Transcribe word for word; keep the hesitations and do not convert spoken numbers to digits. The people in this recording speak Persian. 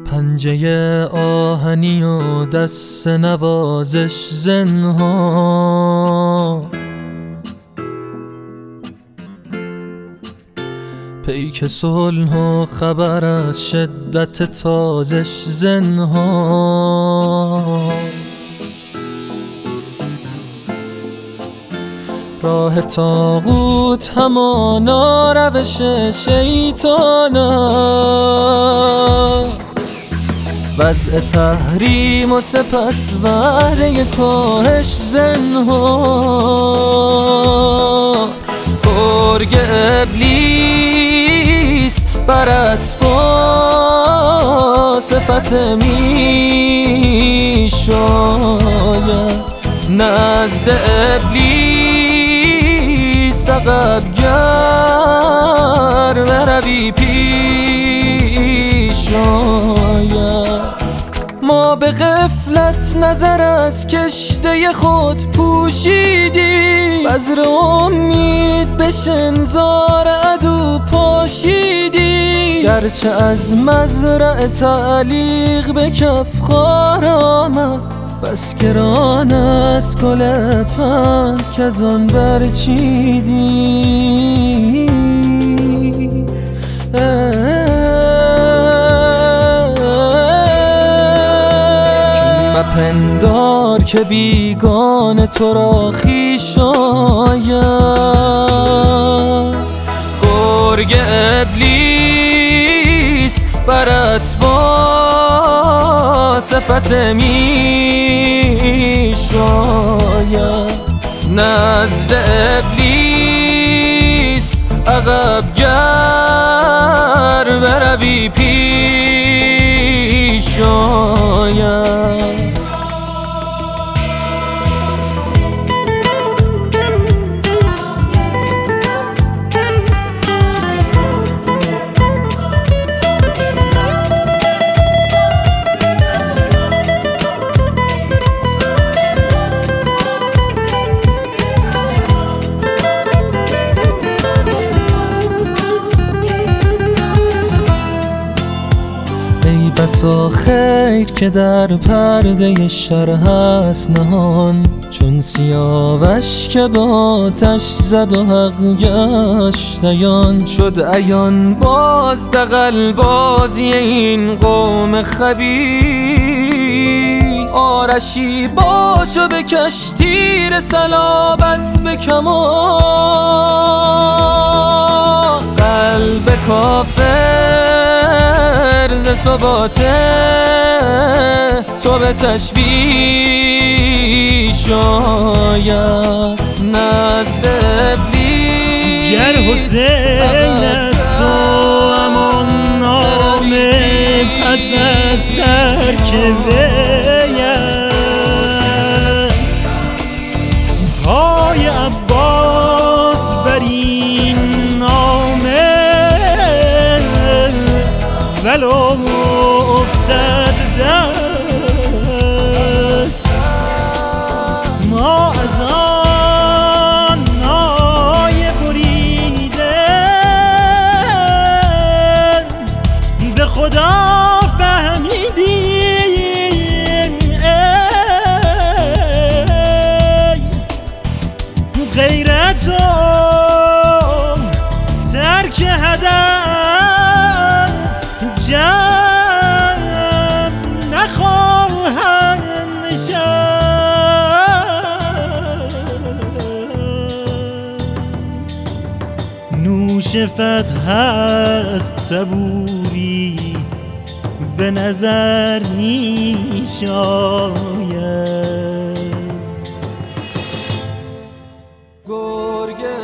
پنجه آهنی و دست نوازش زنها، پیک صلح و خبر از شدت تازش زنها. راه طاغوت همانا روش شیطان است، وضع تحریم و سپس وعده کاهش زنها. گرگ ابلیس برات با صفت می شاید، نزد ابلیس عقب گر بروی پیش آید. ما به غفلت نظر از کشته خود پوشیدیم، بذر امید به شنزار عدو پاشیدیم. گرچه از مزرعه تعلیق به کف خار آمد، بس گران از گل پند که از آن برچیدی. مپندار که بیگانه تو را خویش آید، گرگ ابلیس برات با صفت می شاید، نزد ابلیس عقب گر بروی پیش آید. بسا خیر که در پرده شر هست نهان، چون سیاوش که با آتش زد و حق گشت عیان. شد عیان باز دغل بازی این قوم خبیث، آرشی باش و بکش تیر صلابت به کمان. قلب کافر ز ثبات تو به تشویش آید، نزد ابلیس گر حسین از تو امان نامه پس از ترک وی است. پای عباس بر این نامه ولو افتد دست. ما از آن نای بریده به خدا فهمیدیم، ای غیرت و ترک هدف جمع نخواهد نشست. نوش فتح است صبوری به نظر می شاید. گرگ